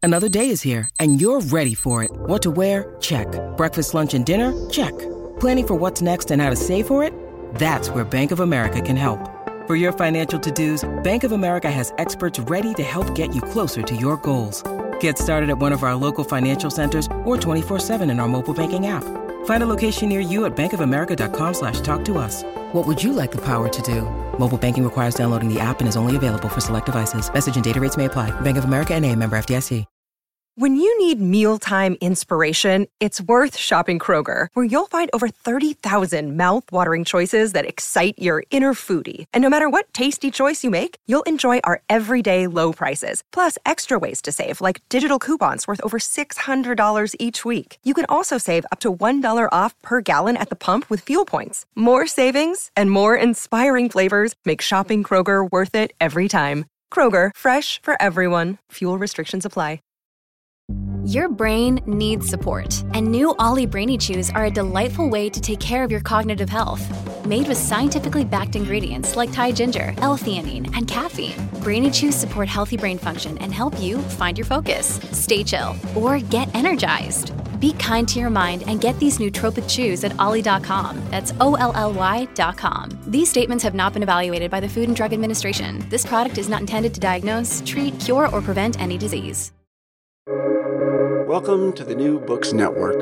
Another day is here, and you're ready for it. What to wear? Check. Breakfast, lunch, and dinner? Check. Planning for what's next and how to save for it? That's where Bank of America can help. For your financial to-dos, Bank of America has experts ready to help get you closer to your goals. Get started at one of our local financial centers or 24/7 in our mobile banking app. Find a location near you at bankofamerica.com/talktous. What would you like the power to do? Mobile banking requires downloading the app and is only available for select devices. Message and data rates may apply. Bank of America N.A., member FDIC. When you need mealtime inspiration, it's worth shopping Kroger, where you'll find over 30,000 mouth-watering choices that excite your inner foodie. And no matter what tasty choice you make, you'll enjoy our everyday low prices, plus extra ways to save, like digital coupons worth over $600 each week. You can also save up to $1 off per gallon at the pump with fuel points. More savings and more inspiring flavors make shopping Kroger worth it every time. Kroger, fresh for everyone. Fuel restrictions apply. Your brain needs support, and new Ollie Brainy Chews are a delightful way to take care of your cognitive health. Made with scientifically backed ingredients like Thai ginger, L-theanine, and caffeine, Brainy Chews support healthy brain function and help you find your focus, stay chill, or get energized. Be kind to your mind and get these nootropic chews at ollie.com. That's OLLY.com. These statements have not been evaluated by the Food and Drug Administration. This product is not intended to diagnose, treat, cure, or prevent any disease. Welcome to the New Books Network.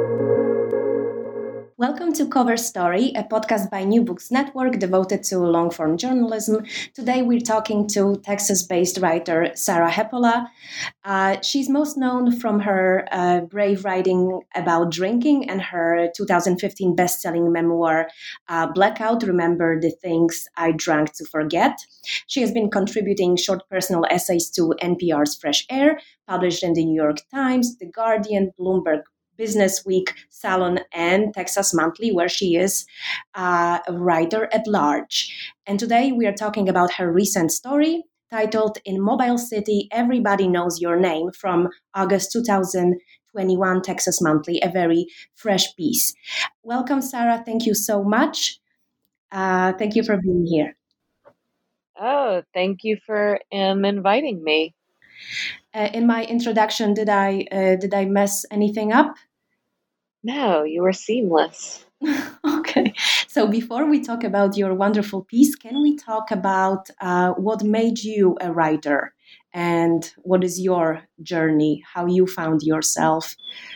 Welcome to Cover Story, a podcast by New Books Network devoted to long-form journalism. Today we're talking to Texas-based writer Sarah Hepola. She's most known from her brave writing about drinking and her 2015 best-selling memoir, Blackout, Remember the Things I Drank to Forget. She has been contributing short personal essays to NPR's Fresh Air, published in the New York Times, The Guardian, Bloomberg Business Week, Salon, and Texas Monthly, where she is a writer at large. And today we are talking about her recent story titled In Mobile City, Everybody Knows Your Name, from August 2021, Texas Monthly, a very fresh piece. Welcome, Sarah. Thank you so much. Thank you for being here. Oh, thank you for inviting me. In my introduction, did I mess anything up? No, you were seamless. Okay. So before we talk about your wonderful piece, can we talk about what made you a writer and what is your journey, how you found yourself,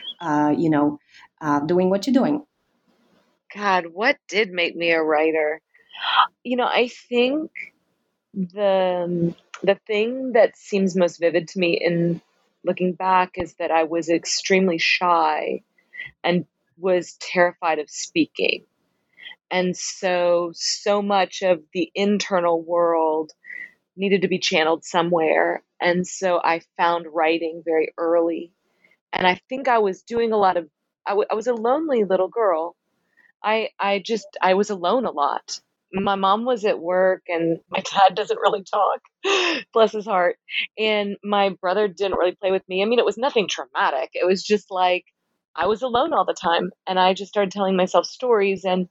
doing what you're doing? God, what did make me a writer? I think the thing that seems most vivid to me in looking back is that I was extremely shy and was terrified of speaking. And so much of the internal world needed to be channeled somewhere. And so I found writing very early. And I think I was doing a lot of, I was a lonely little girl. I was alone a lot. My mom was at work and my dad doesn't really talk, bless his heart. And my brother didn't really play with me. I mean, it was nothing traumatic. It was just like, I was alone all the time, and I just started telling myself stories, and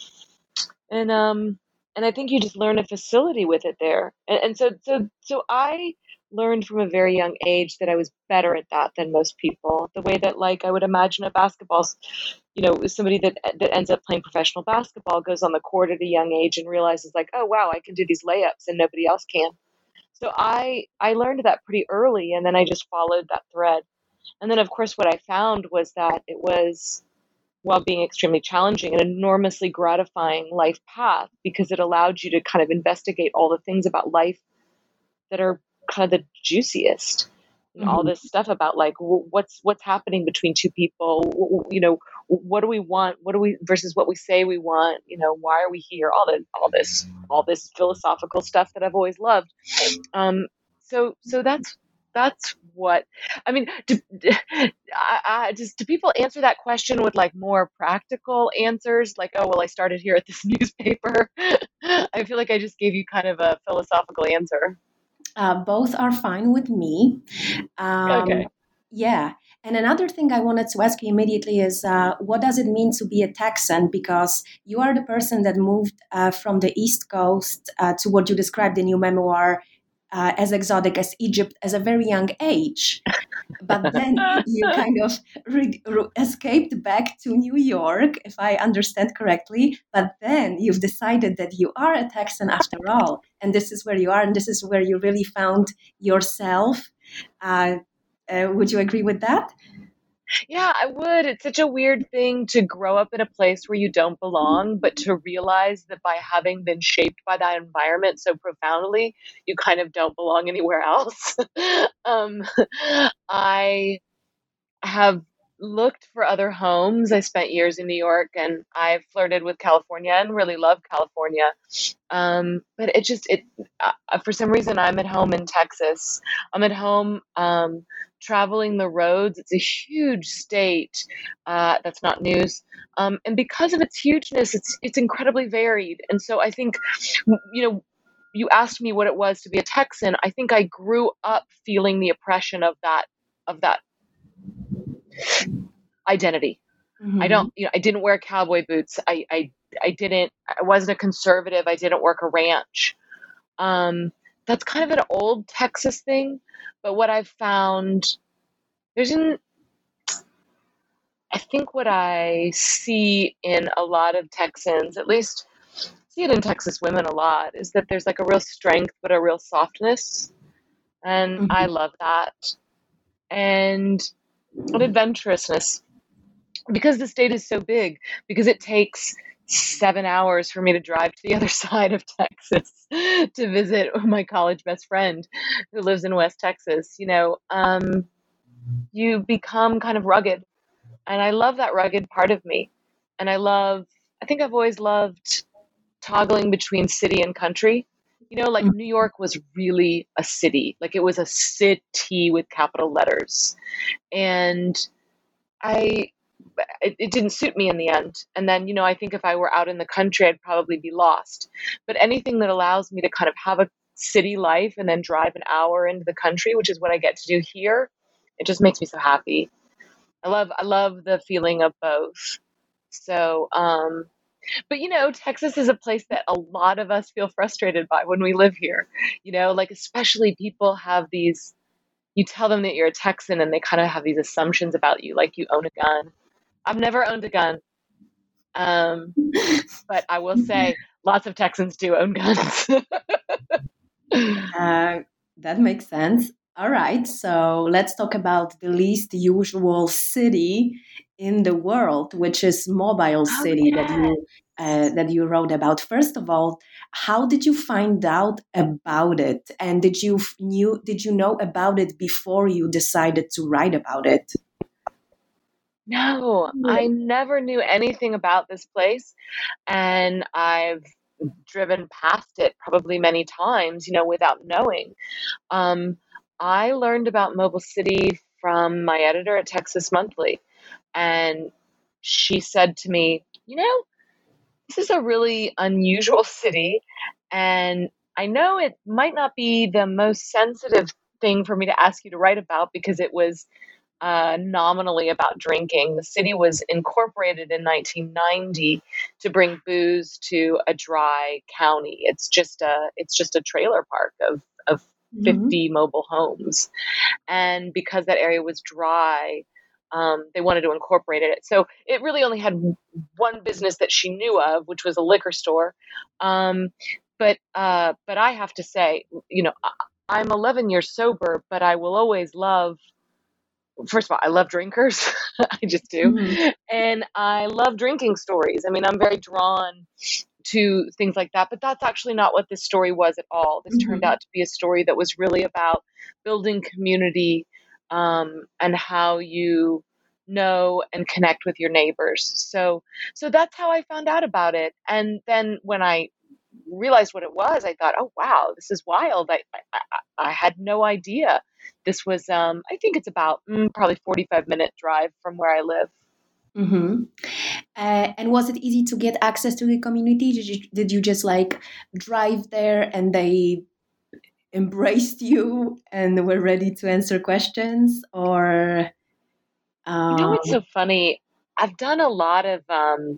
I think you just learn a facility with it there, and so I learned from a very young age that I was better at that than most people. The way that, like, I would imagine a basketball, somebody that ends up playing professional basketball goes on the court at a young age and realizes, like, oh wow, I can do these layups and nobody else can. So I learned that pretty early, and then I just followed that thread. And then, of course, what I found was that it was, while being extremely challenging, an enormously gratifying life path, because it allowed you to kind of investigate all the things about life that are kind of the juiciest. And all this stuff about, like, what's happening between two people, what do we want, what do we versus what we say we want, why are we here, all this philosophical stuff that I've always loved. So that's what I mean. Do people answer that question with, like, more practical answers, like, oh well, I started here at this newspaper? I feel like I just gave you kind of a philosophical answer. Both are fine with me. Okay. Yeah. And another thing I wanted to ask you immediately is, what does it mean to be a Texan? Because you are the person that moved from the East Coast to what you described in your memoir as exotic as Egypt as a very young age. but then you kind of escaped back to New York, if I understand correctly. But then you've decided that you are a Texan after all, and this is where you are, and this is where you really found yourself. Uh, would you agree with that? Yeah, I would. It's such a weird thing to grow up in a place where you don't belong, but to realize that by having been shaped by that environment so profoundly, you kind of don't belong anywhere else. um, I have looked for other homes. I spent years in New York and I flirted with California and really love California. But for some reason, I'm at home in Texas. I'm at home traveling the roads. It's a huge state. That's not news. And because of its hugeness, it's incredibly varied. And so I think, you asked me what it was to be a Texan. I think I grew up feeling the oppression of that identity. Mm-hmm. I didn't wear cowboy boots. I wasn't a conservative. I didn't work a ranch. That's kind of an old Texas thing, but what I've found, I think what I see in a lot of Texans, at least see it in Texas women a lot, is that there's like a real strength, but a real softness. And Mm-hmm. I love that. And an adventurousness. Because the state is so big, because it takes 7 hours for me to drive to the other side of Texas to visit my college best friend who lives in West Texas, you become kind of rugged. And I love that rugged part of me. And I think I've always loved toggling between city and country. Like New York was really a city, like it was a city with capital letters. And it didn't suit me in the end. And then, I think if I were out in the country, I'd probably be lost. But anything that allows me to kind of have a city life and then drive an hour into the country, which is what I get to do here, it just makes me so happy. I love the feeling of both. So, but Texas is a place that a lot of us feel frustrated by when we live here. Like especially people have these, you tell them that you're a Texan and they kind of have these assumptions about you, like you own a gun. I've never owned a gun. But I will say lots of Texans do own guns. That makes sense. All right, so let's talk about the least usual city in the world, which is Mobile City that you wrote about. First of all, how did you find out about it, and did you know about it before you decided to write about it? No, I never knew anything about this place, and I've driven past it probably many times, without knowing. I learned about Mobile City from my editor at Texas Monthly, and she said to me, this is a really unusual city, and I know it might not be the most sensitive thing for me to ask you to write about because it was nominally about drinking. The city was incorporated in 1990 to bring booze to a dry county. It's just a trailer park of 50 mobile homes, and because that area was dry, they wanted to incorporate it. So it really only had one business that she knew of, which was a liquor store. But I have to say, I'm 11 years sober, but I will always love. First of all, I love drinkers. I just do. Mm-hmm. And I love drinking stories. I mean, I'm very drawn to things like that, but that's actually not what this story was at all. This turned out to be a story that was really about building community, and how you know and connect with your neighbors. So that's how I found out about it. And then when I realized what it was, I thought, oh, wow, this is wild. I had no idea. This was, I think it's about probably 45-minute drive from where I live. Mm-hmm. And was it easy to get access to the community? Did you just like drive there and they embraced you and were ready to answer questions? Or what's so funny? I've done a lot of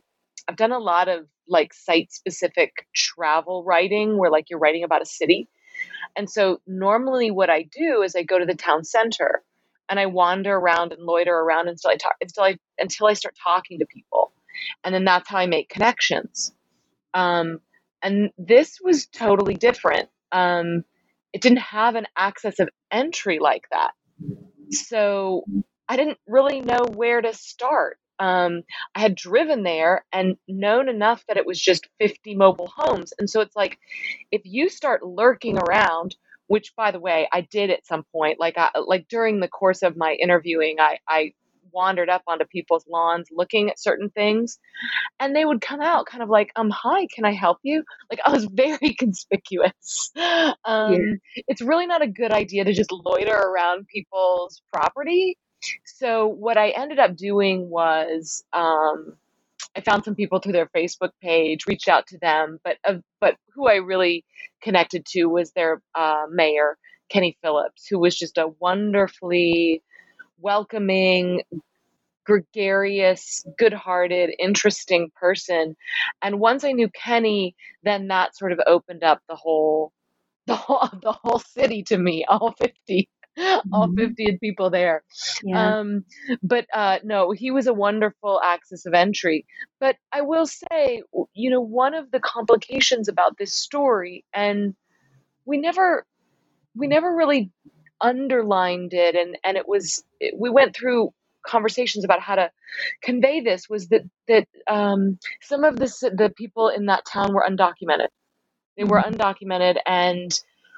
like site specific travel writing where like you're writing about a city. And so normally what I do is I go to the town center and I wander around and loiter around until I start talking to people. And then that's how I make connections. And this was totally different. It didn't have an access of entry like that. So I didn't really know where to start. I had driven there and known enough that it was just 50 mobile homes. And so it's like, if you start lurking around, which by the way, I did at some point, like during the course of my interviewing, I wandered up onto people's lawns looking at certain things, and they would come out kind of like, hi, can I help you? Like, I was very conspicuous. It's really not a good idea to just loiter around people's property. So what I ended up doing was, I found some people through their Facebook page, reached out to them, but who I really connected to was their mayor, Kenny Phillips, who was just a wonderfully welcoming, gregarious, good-hearted, interesting person. And once I knew Kenny, then that sort of opened up the whole city to me, all 50. All 50 people there. Yeah. But no, he was a wonderful axis of entry. But I will say, one of the complications about this story, and we never really underlined it, and we went through conversations about how to convey this, was that some of the people in that town were undocumented. They were undocumented, and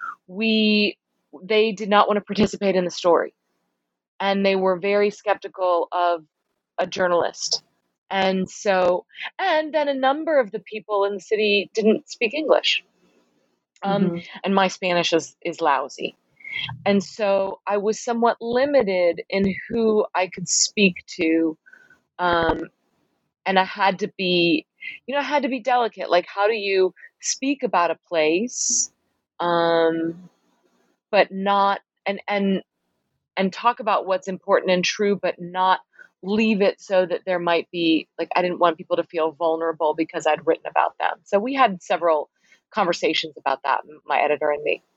they did not want to participate in the story. And they were very skeptical of a journalist. And then a number of the people in the city didn't speak English. And my Spanish is lousy. And so I was somewhat limited in who I could speak to. And I had to be delicate. Like, how do you speak about a place, but not, and talk about what's important and true, but not leave it so that there might be, like, I didn't want people to feel vulnerable because I'd written about them. So we had several conversations about that, my editor and me.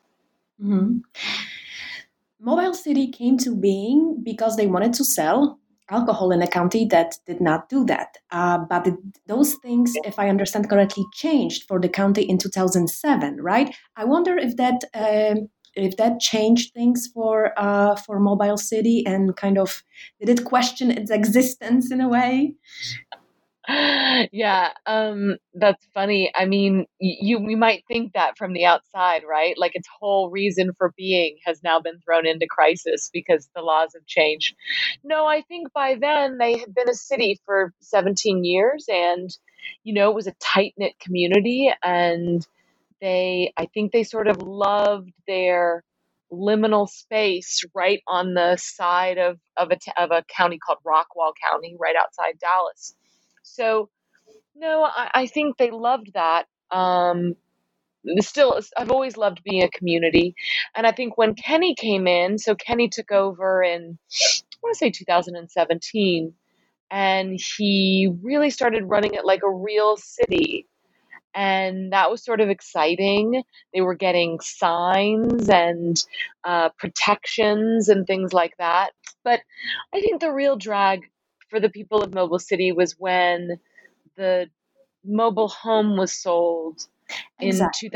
Mobile City came to being because they wanted to sell alcohol in a county that did not do that. But those things, if I understand correctly, changed for the county in 2007, right? I wonder if that changed things for Mobile City, and kind of, did it question its existence in a way? Yeah, that's funny. I mean, we might think that from the outside, right? Like, its whole reason for being has now been thrown into crisis because the laws have changed. No, I think by then they had been a city for 17 years, and, it was a tight-knit community, and I think they sort of loved their liminal space right on the side of a county called Rockwall County, right outside Dallas. So, no, I think they loved that. Still, I've always loved being a community. And I think when Kenny came in, so Kenny took over in, I want to say 2017, and he really started running it like a real city. And that was sort of exciting. They were getting signs and protections and things like that. But I think the real drag for the people of Mobile City was when the mobile home was sold in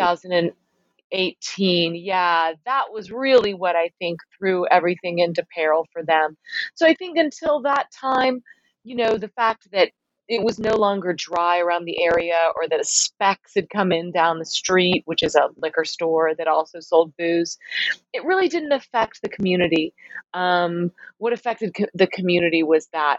2018. Yeah, that was really what I think threw everything into peril for them. So I think until that time, the fact that it was no longer dry around the area, or that a Specs had come in down the street, which is a liquor store that also sold booze, it really didn't affect the community. What affected the community was that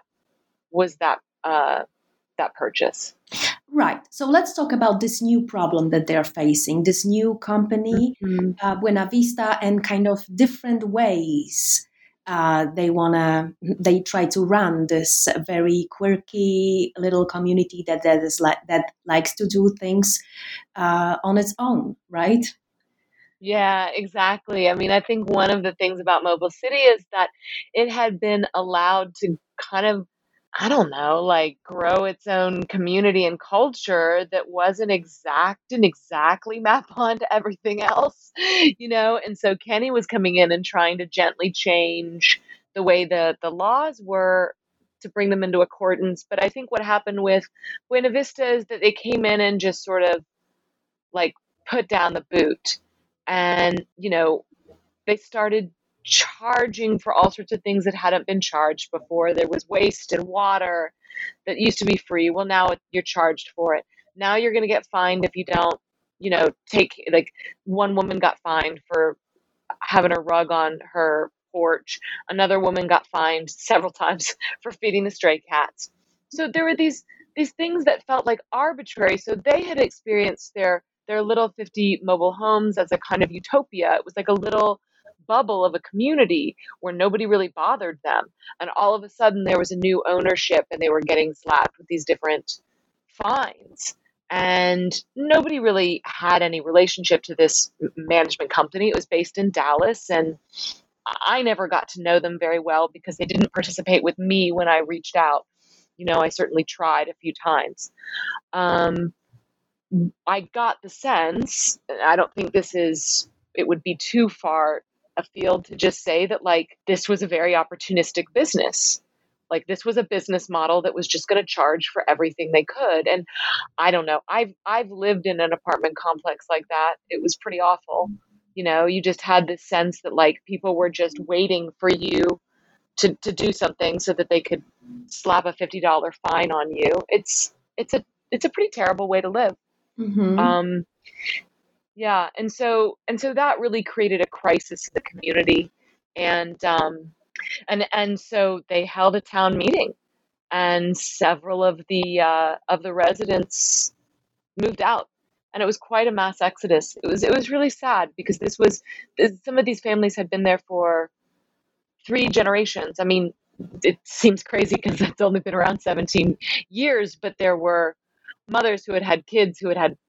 purchase. Right. So let's talk about this new problem that they're facing, this new company, Buena Vista, and kind of different ways they try to run this very quirky little community that likes to do things on its own, right? Yeah, exactly. I mean, I think one of the things about Mobile City is that it had been allowed to kind of, I don't know, like, grow its own community and culture that didn't exactly map onto everything else, And so Kenny was coming in and trying to gently change the way the laws were to bring them into accordance. But I think what happened with Buena Vista is that they came in and just sort of like put down the boot. And, they started charging for all sorts of things that hadn't been charged before. There was waste and water that used to be free. Well, now you're charged for it. Now you're going to get fined if you don't, take, like, one woman got fined for having a rug on her porch. Another woman got fined several times for feeding the stray cats. So there were these things that felt like arbitrary. So they had experienced their little 50 mobile homes as a kind of utopia. It was like a little bubble of a community where nobody really bothered them. And all of a sudden there was a new ownership and they were getting slapped with these different fines. And nobody really had any relationship to this management company. It was based in Dallas, and I never got to know them very well because they didn't participate with me when I reached out. I certainly tried a few times. I got the sense, I don't think it would be too far afield to just say that, like, this was a very opportunistic business. Like, this was a business model that was just going to charge for everything they could. And I don't know. I've lived in an apartment complex like that. It was pretty awful. You just had this sense that, like, people were just waiting for you to do something so that they could slap a $50 fine on you. It's a pretty terrible way to live. Mm-hmm. Yeah. And so that really created a crisis in the community. And so they held a town meeting, and several of the residents moved out, and it was quite a mass exodus. It was really sad because some of these families had been there for 3 generations. I mean, it seems crazy because it's only been around 17 years, but there were mothers who had had kids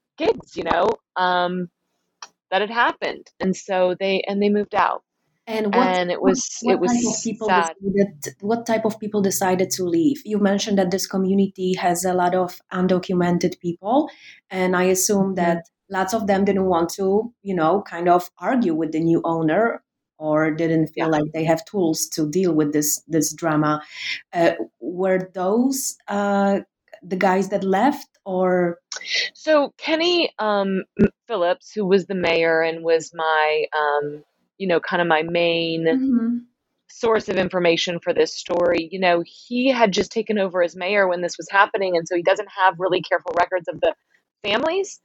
that had happened, and so they moved out. And it was sad. What type of people decided to leave? You mentioned that this community has a lot of undocumented people, and I assume that lots of them didn't want to, kind of argue with the new owner, or didn't feel like they have tools to deal with this drama. Were those the guys that left, or? So Kenny Phillips, who was the mayor and was my kind of my main source of information for this story, he had just taken over as mayor when this was happening. And so he doesn't have really careful records of the families.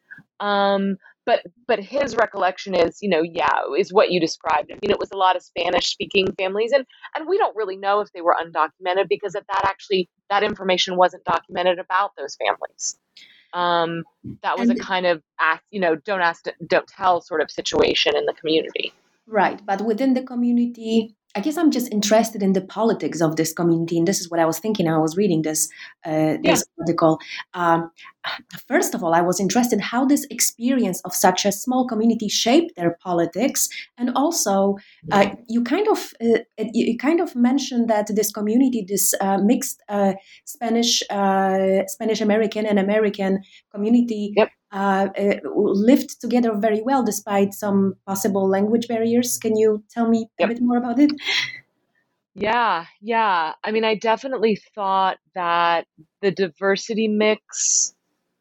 But his recollection is, is what you described. I mean, it was a lot of Spanish speaking families, and we don't really know if they were undocumented because that information wasn't documented about those families. That was a kind of don't ask, don't tell sort of situation in the community. Right. But within the community, I guess I'm just interested in the politics of this community. And this is what I was thinking. I was reading this article. First of all, I was interested how this experience of such a small community shaped their politics. And also, you kind of mentioned that this community, this mixed Spanish American and American community, lived together very well despite some possible language barriers. Can you tell me a bit more about it? Yeah. I mean, I definitely thought that the diversity mix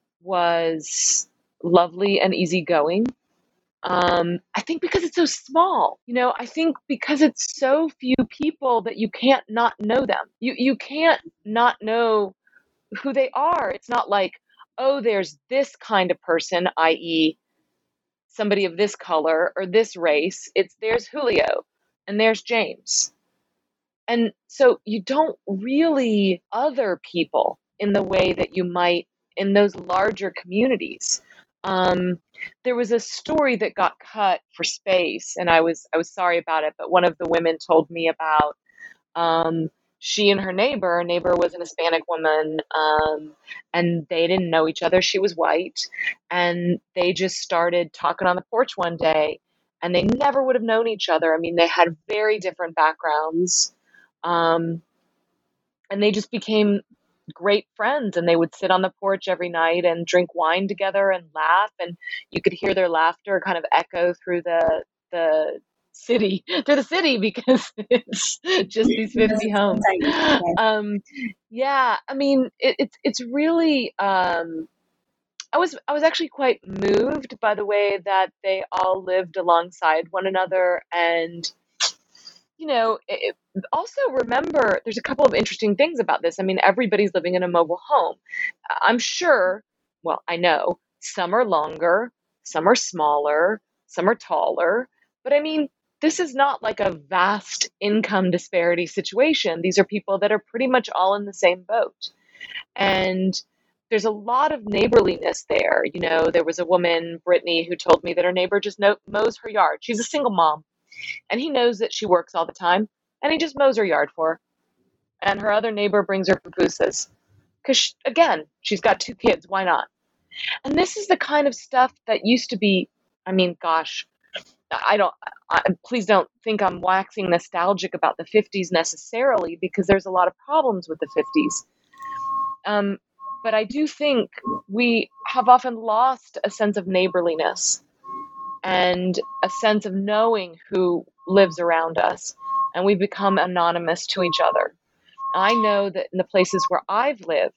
was lovely and easygoing. I think because it's so small, I think because it's so few people that you can't not know them. You can't not know who they are. It's not like, oh, there's this kind of person, i.e. somebody of this color or this race. There's Julio and there's James. And so you don't really other people in the way that you might in those larger communities. There was a story that got cut for space, and I was sorry about it, but one of the women told me about she and her neighbor was an Hispanic woman, and they didn't know each other. She was white, and they just started talking on the porch one day, and they never would have known each other. I mean, they had very different backgrounds, and they just became great friends, and they would sit on the porch every night and drink wine together and laugh, and you could hear their laughter kind of echo through the through the city because it's just these 50 homes. Yeah, I mean, it's really, I was actually quite moved by the way that they all lived alongside one another. And, also remember, there's a couple of interesting things about this. I mean, everybody's living in a mobile home. I'm sure, well, I know some are longer, some are smaller, some are taller. But I mean, this is not like a vast income disparity situation. These are people that are pretty much all in the same boat. And there's a lot of neighborliness there. There was a woman, Brittany, who told me that her neighbor just mows her yard. She's a single mom, and he knows that she works all the time, and he just mows her yard for her. And her other neighbor brings her pupusas because, again, she's got 2 kids. Why not? And this is the kind of stuff that used to be, I mean, gosh, please don't think I'm waxing nostalgic about the 50s necessarily, because there's a lot of problems with the 50s. But I do think we have often lost a sense of neighborliness and a sense of knowing who lives around us, and we become anonymous to each other. I know that in the places where I've lived,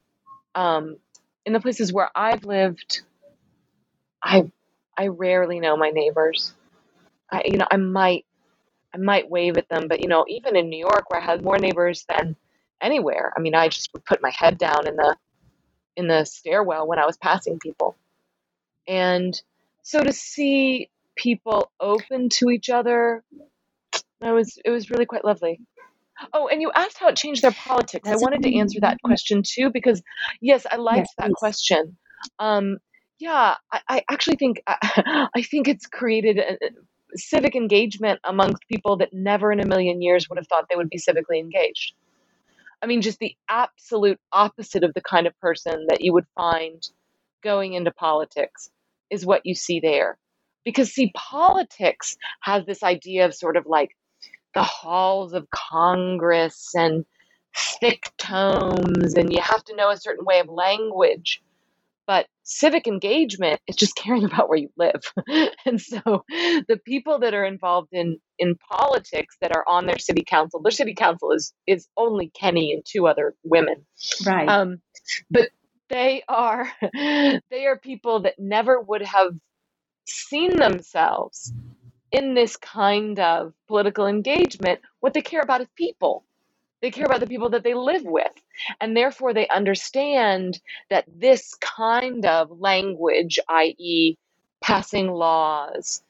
I rarely know my neighbors. I might wave at them, but even in New York, where I had more neighbors than anywhere, I mean, I just would put my head down in the stairwell when I was passing people. And so to see people open to each other, it was really quite lovely. Oh, and you asked how it changed their politics. I wanted to answer that question too, because yes, I liked that question. Yeah, I actually think it's created a civic engagement amongst people that never in a million years would have thought they would be civically engaged. I mean, just the absolute opposite of the kind of person that you would find going into politics is what you see there. Because, see, politics has this idea of sort of like the halls of Congress and thick tomes, and you have to know a certain way of language. But civic engagement is just caring about where you live. And so the people that are involved in politics that are on their city council is only Kenny and 2 other women. Right. But they are people that never would have seen themselves in this kind of political engagement. What they care about is people. They care about the people that they live with. And therefore, they understand that this kind of language, i.e., passing laws,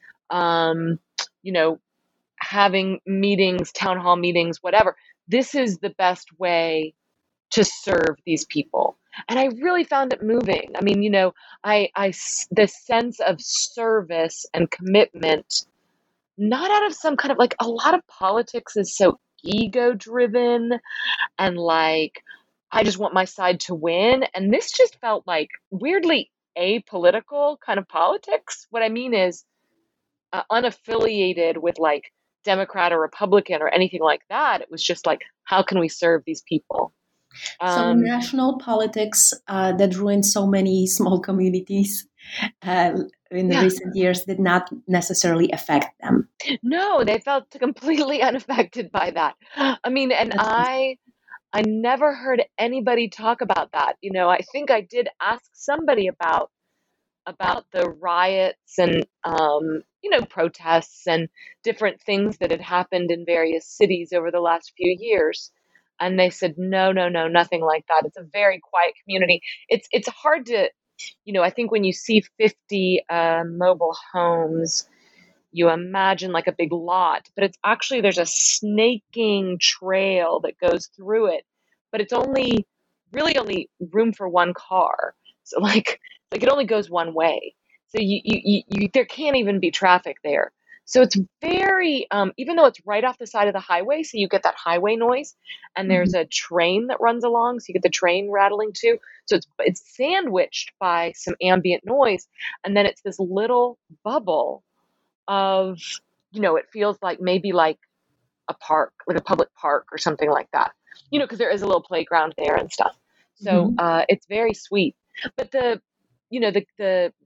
having meetings, town hall meetings, whatever, this is the best way to serve these people. And I really found it moving. I mean, the sense of service and commitment, not out of some kind of like, a lot of politics is so ego driven and like, I just want my side to win. And this just felt like weirdly apolitical kind of politics. What I mean is unaffiliated with like Democrat or Republican or anything like that. It was just like, how can we serve these people? So national politics that ruined so many small communities in the recent years did not necessarily affect them. No, they felt completely unaffected by that. I mean, and I never heard anybody talk about that. I think I did ask somebody about the riots and protests and different things that had happened in various cities over the last few years. And they said, no, nothing like that. It's a very quiet community. It's hard to, I think when you see 50 mobile homes, you imagine like a big lot, but it's actually, there's a snaking trail that goes through it, but it's really only room for one car. So like it only goes one way. So you there can't even be traffic there. So it's very, even though it's right off the side of the highway, so you get that highway noise, and there's a train that runs along, so you get the train rattling too. So it's sandwiched by some ambient noise, and then it's this little bubble of, it feels like maybe like a park, like a public park or something like that, because there is a little playground there and stuff. So it's very sweet. But the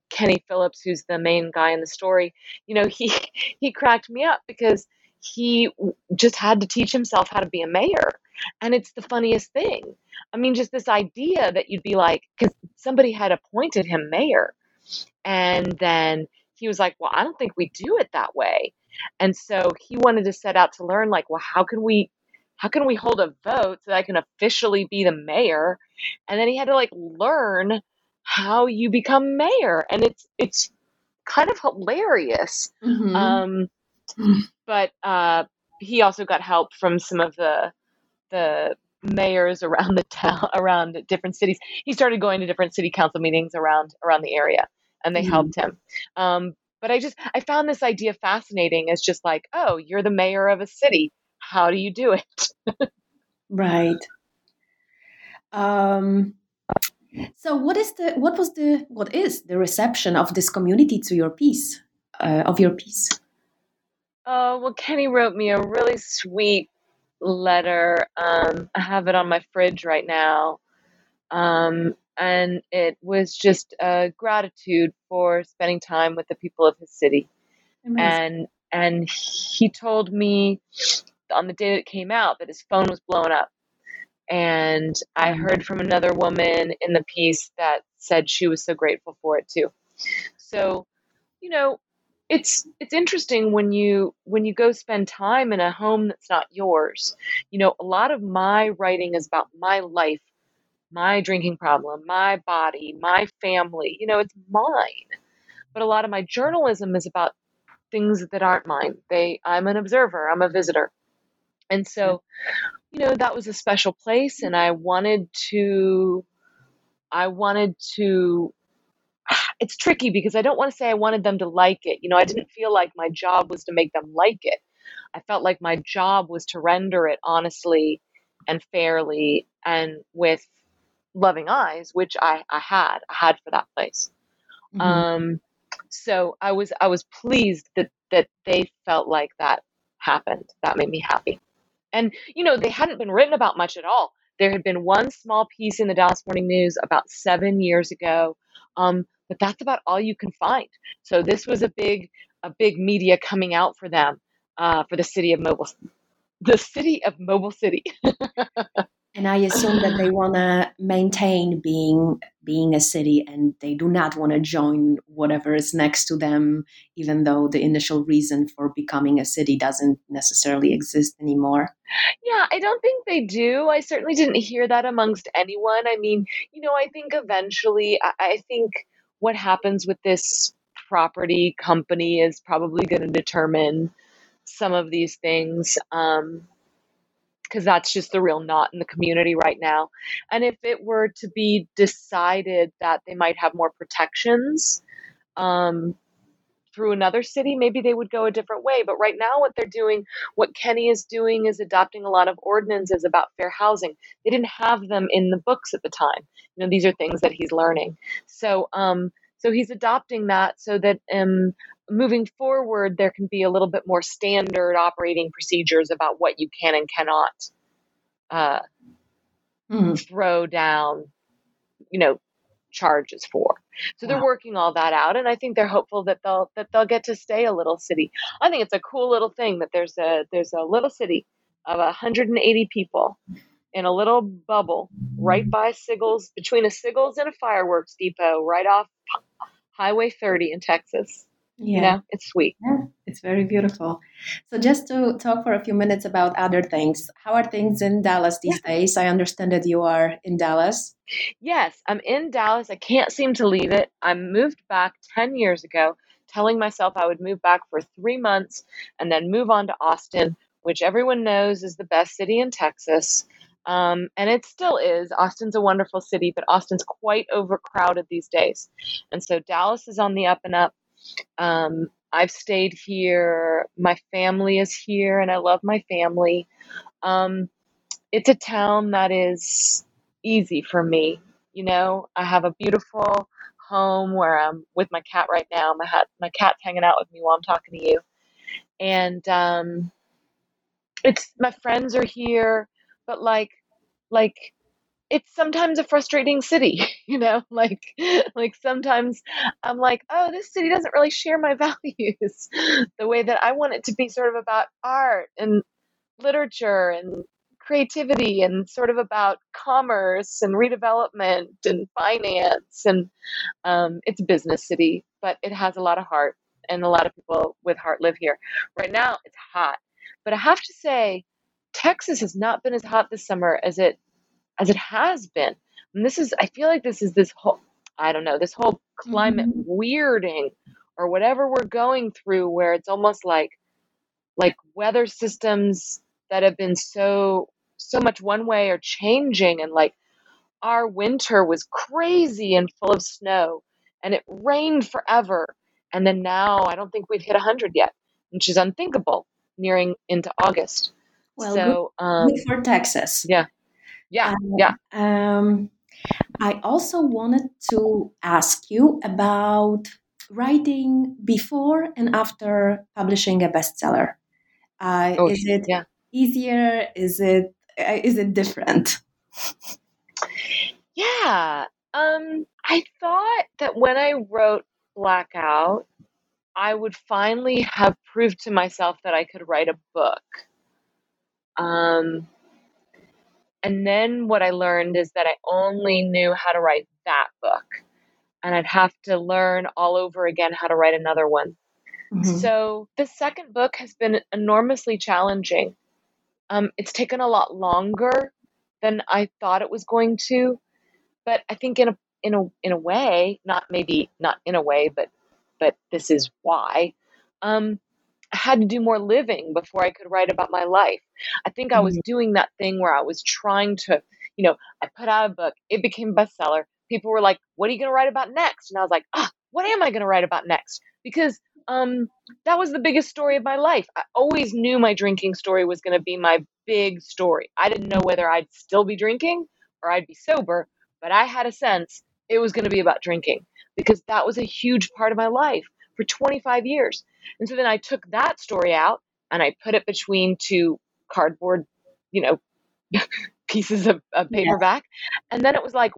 Kenny Phillips, who's the main guy in the story, he cracked me up because he just had to teach himself how to be a mayor. And it's the funniest thing. I mean, just this idea that you'd be like, because somebody had appointed him mayor. And then he was like, well, I don't think we do it that way. And so he wanted to set out to learn, like, well, how can we hold a vote so that I can officially be the mayor? And then he had to like learn how you become mayor. And it's kind of hilarious. Mm-hmm. But he also got help from some of the mayors around the town, around different cities. He started going to different city council meetings around the area, and they helped him. But I found this idea fascinating as just like, oh, you're the mayor of a city. How do you do it? Right. So what is the reception of this community to your piece, of your piece? Oh, well, Kenny wrote me a really sweet letter. I have it on my fridge right now. And it was just gratitude for spending time with the people of his city. Amazing. And he told me on the day that it came out that his phone was blowing up. And I heard from another woman in the piece that said she was so grateful for it too. So, it's interesting when you go spend time in a home that's not yours. A lot of my writing is about my life, my drinking problem, my body, my family. It's mine. But a lot of my journalism is about things that aren't mine. I'm an observer, I'm a visitor. And so, that was a special place, and I wanted to it's tricky because I don't want to say I wanted them to like it. I didn't feel like my job was to make them like it. I felt like my job was to render it honestly and fairly and with loving eyes, which I had for that place. Mm-hmm. So I was pleased that they felt like that happened. That made me happy. And, they hadn't been written about much at all. There had been one small piece in the Dallas Morning News about 7 years ago. But that's about all you can find. So this was a big media coming out for them, for the city of Mobile City. And I assume that they want to maintain being a city, and they do not want to join whatever is next to them, even though the initial reason for becoming a city doesn't necessarily exist anymore. Yeah, I don't think they do. I certainly didn't hear that amongst anyone. I mean, I think eventually, I think what happens with this property company is probably going to determine some of these things. Because that's just the real knot in the community right now. And if it were to be decided that they might have more protections through another city, maybe they would go a different way. But right now what Kenny is doing is adopting a lot of ordinances about fair housing. They didn't have them in the books at the time. These are things that he's learning. So he's adopting that so that moving forward, there can be a little bit more standard operating procedures about what you can and cannot throw down, charges for. So they're working all that out, and I think they're hopeful that they'll get to stay a little city. I think it's a cool little thing that there's a little city of 180 people in a little bubble right by Siggles, between a Siggles and a fireworks depot, right off Highway 30 in Texas. Yeah. It's sweet. Yeah, it's very beautiful. So just to talk for a few minutes about other things, how are things in Dallas these days? I understand that you are in Dallas. Yes, I'm in Dallas. I can't seem to leave it. I moved back 10 years ago, telling myself I would move back for 3 months and then move on to Austin, which everyone knows is the best city in Texas. And it still is. Austin's a wonderful city, but Austin's quite overcrowded these days. And so Dallas is on the up and up. I've stayed here. My family is here, and I love my family. It's a town that is easy for me. I have a beautiful home where I'm with my cat right now. My cat's hanging out with me while I'm talking to you. And it's my friends are here, but like it's sometimes a frustrating city, like sometimes I'm like, oh, this city doesn't really share my values the way that I want it to be, sort of about art and literature and creativity and sort of about commerce and redevelopment and finance. And it's a business city, but it has a lot of heart, and a lot of people with heart live here. Right now it's hot, but I have to say Texas has not been as hot this summer as it has been. And I feel like this whole, I don't know, this whole climate weirding or whatever we're going through, where it's almost like weather systems that have been so much one way are changing. And like our winter was crazy and full of snow, and it rained forever. And then now I don't think we've hit 100 yet, which is unthinkable nearing into August. Well, So, good for Texas. yeah. I also wanted to ask you about writing before and after publishing a bestseller. Is it easier? Is it different? Yeah. I thought that when I wrote Blackout, I would finally have proved to myself that I could write a book. And then what I learned is that I only knew how to write that book, and I'd have to learn all over again how to write another one. So the second book has been enormously challenging. It's taken a lot longer than I thought it was going to, but I think in a way, not in a way, but this is why. I had to do more living before I could write about my life. I think I was doing that thing where I was trying to, I put out a book, it became a bestseller. People were like, what are you going to write about next? And I was like, what am I going to write about next? Because that was the biggest story of my life. I always knew my drinking story was going to be my big story. I didn't know whether I'd still be drinking or I'd be sober, but I had a sense it was going to be about drinking, because that was a huge part of my life for 25 years. And so then I took that story out and I put it between two cardboard, pieces of paperback. Yeah. And then it was like,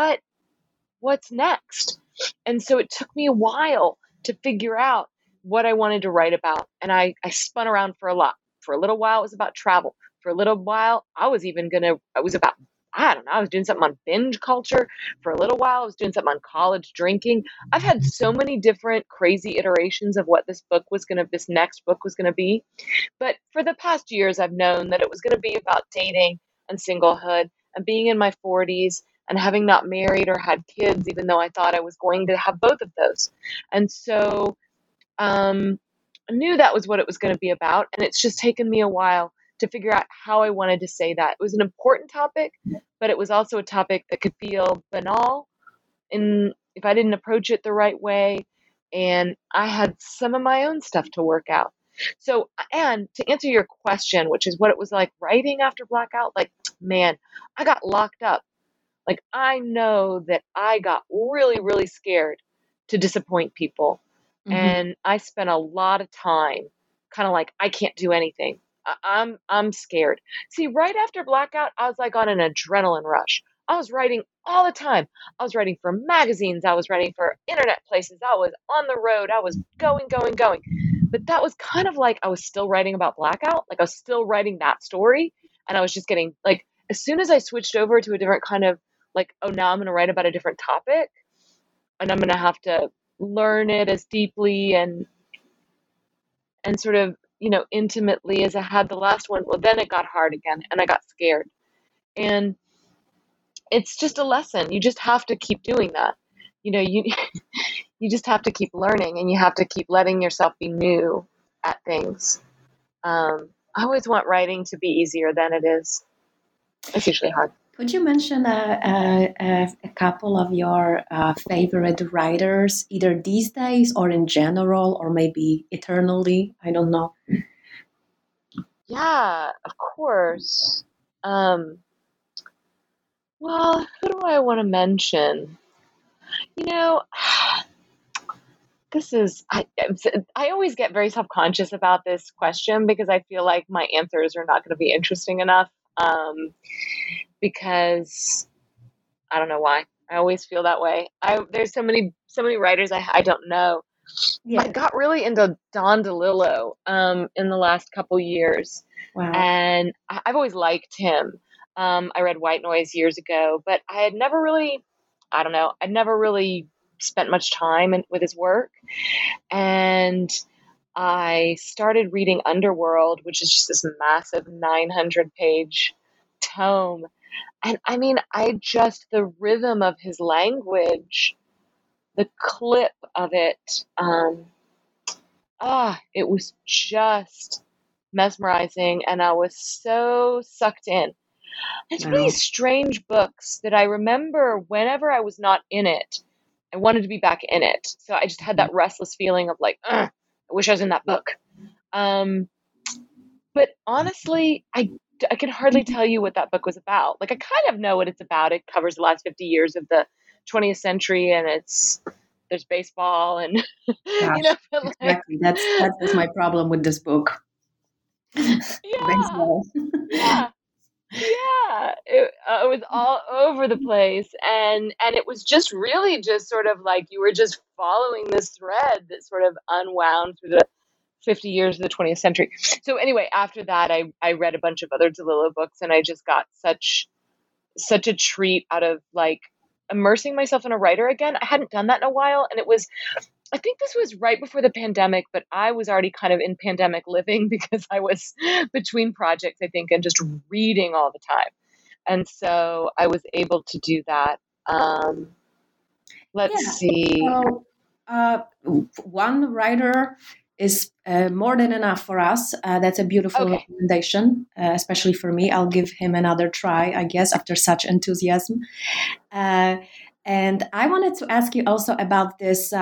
what's next? And so it took me a while to figure out what I wanted to write about. And I spun around for a lot. For a little while, it was about travel. For a little while, I was about, I don't know, I was doing something on binge culture. For a little while, I was doing something on college drinking. I've had so many different crazy iterations of what this next book was going to be. But for the past years, I've known that it was going to be about dating and singlehood and being in my 40s and having not married or had kids, even though I thought I was going to have both of those. And so I knew that was what it was going to be about. And it's just taken me a while to figure out how I wanted to say that. It was an important topic, but it was also a topic that could feel banal if I didn't approach it the right way. And I had some of my own stuff to work out. So, and to answer your question, which is what it was like writing after Blackout, like, man, I got locked up. Like, I know that I got really, really scared to disappoint people. And I spent a lot of time kind of like, I can't do anything. I'm scared. See, right after Blackout, I was like on an adrenaline rush. I was writing all the time. I was writing for magazines. I was writing for internet places. I was on the road. I was going. But that was kind of like I was still writing about Blackout. Like I was still writing that story. And I was just getting like, as soon as I switched over to a different kind of like, oh, now I'm going to write about a different topic and I'm going to have to learn it as deeply and sort of, intimately as I had the last one. Well, then it got hard again and I got scared. And it's just a lesson. You just have to keep doing that. You just have to keep learning and you have to keep letting yourself be new at things. I always want writing to be easier than it is. It's usually hard. Could you mention a couple of your favorite writers, either these days or in general, or maybe eternally? I don't know. Yeah, of course. Well, who do I want to mention? I always get very self-conscious about this question because I feel like my answers are not going to be interesting enough. Because I don't know why. I always feel that way. There's so many writers I don't know. I Yeah. got really into Don DeLillo in the last couple years, Wow. and I've always liked him. I read White Noise years ago, but I had never really, I don't know, I'd never really spent much time with his work. And I started reading Underworld, which is just this massive 900-page tome. And I mean, the rhythm of his language, the clip of it, it was just mesmerizing. And I was so sucked in. It's one of Wow. these strange books that I remember whenever I was not in it, I wanted to be back in it. So I just had that restless feeling of like, I wish I was in that book. But honestly, I can hardly tell you what that book was about. Like, I kind of know what it's about. It covers the last 50 years of the 20th century, and there's baseball and, Gosh, but like, exactly. That was my problem with this book. yeah, Baseball. yeah. Yeah, it was all over the place, and it was just really just sort of like you were just following this thread that sort of unwound through the 50 years of the 20th century. So anyway, after that, I read a bunch of other DeLillo books, and I just got such a treat out of like immersing myself in a writer again. I hadn't done that in a while, and I think this was right before the pandemic, but I was already kind of in pandemic living because I was between projects, I think, and just reading all the time. And so I was able to do that. Let's see. So, one writer is more than enough for us. That's a beautiful Okay. recommendation, especially for me. I'll give him another try, I guess, after such enthusiasm. And I wanted to ask you also about this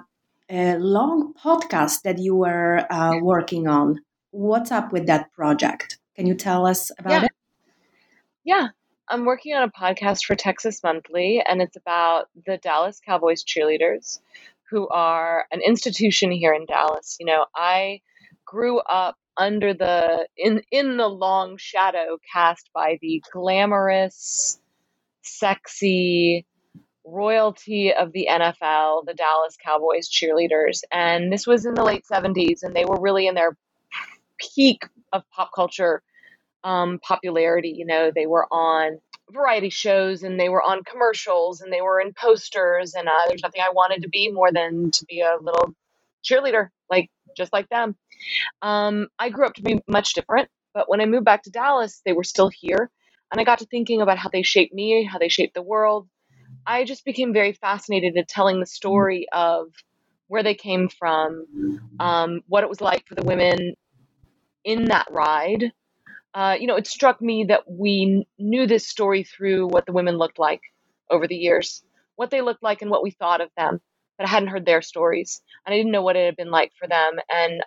long podcast that you were working on. What's up with that project? Can you tell us about Yeah. it? Yeah. I'm working on a podcast for Texas Monthly, and it's about the Dallas Cowboys cheerleaders, who are an institution here in Dallas. I grew up under in the long shadow cast by the glamorous, sexy royalty of the NFL, the Dallas Cowboys cheerleaders. And this was in the late 70s, and they were really in their peak of pop culture popularity. They were on variety shows, and they were on commercials, and they were in posters, and there's nothing I wanted to be more than to be a little cheerleader, just like them. I grew up to be much different, but when I moved back to Dallas, they were still here, and I got to thinking about how they shaped me, how they shaped the world. I just became very fascinated in telling the story of where they came from, what it was like for the women in that ride. It struck me that we knew this story through what the women looked like over the years, what they looked like and what we thought of them, but I hadn't heard their stories, and I didn't know what it had been like for them. And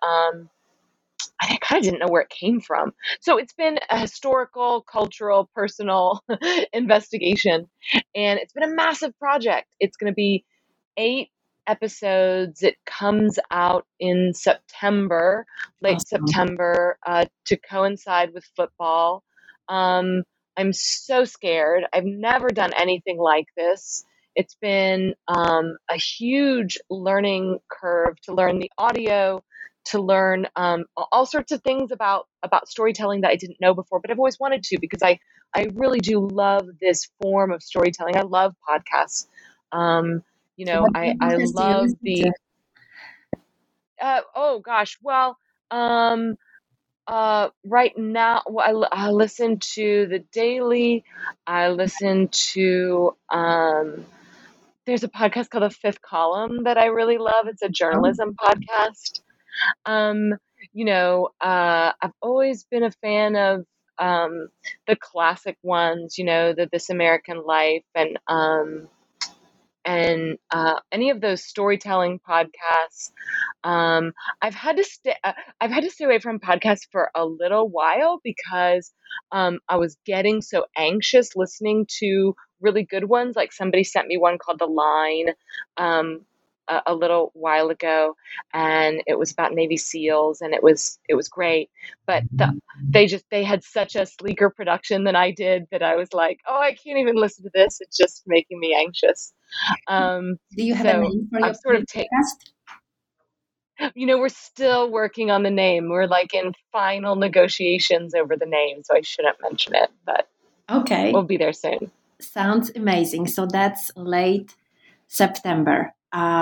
I kind of didn't know where it came from. So it's been a historical, cultural, personal investigation, and it's been a massive project. It's going to be 8 episodes. It comes out in September, late Awesome. September, to coincide with football. I'm so scared. I've never done anything like this. It's been a huge learning curve to learn the audio, to learn all sorts of things about storytelling that I didn't know before, but I've always wanted to, because I really do love this form of storytelling. I love podcasts. What I podcast do you love listen the to? oh gosh, well, right now, I listen to The Daily. I listen to there's a podcast called The Fifth Column that I really love. It's a Oh, journalism podcast. I've always been a fan of the classic ones, the This American Life, and any of those storytelling podcasts. I've had to stay away from podcasts for a little while because I was getting so anxious listening to really good ones. Like, somebody sent me one called The Line, a little while ago, and it was about Navy SEALs, and it was great. But they had such a sleeker production than I did that I was like, oh, I can't even listen to this. It's just making me anxious. Do you have a name for your podcast? We're still working on the name. We're like in final negotiations over the name, so I shouldn't mention it, but okay, we'll be there soon. Sounds amazing. So that's late September.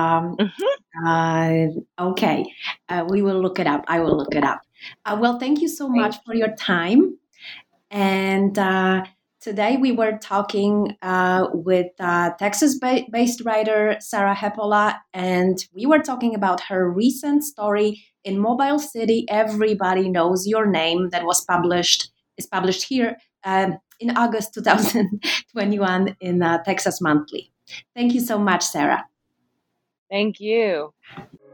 Okay, we will look it up. I will look it up. Well, thank you so much for your time. And today we were talking with Texas-based writer Sarah Hepola, and we were talking about her recent story in Mobile City, Everybody Knows Your Name, that is published here in August 2021 in Texas Monthly. Thank you so much, Sarah. Thank you.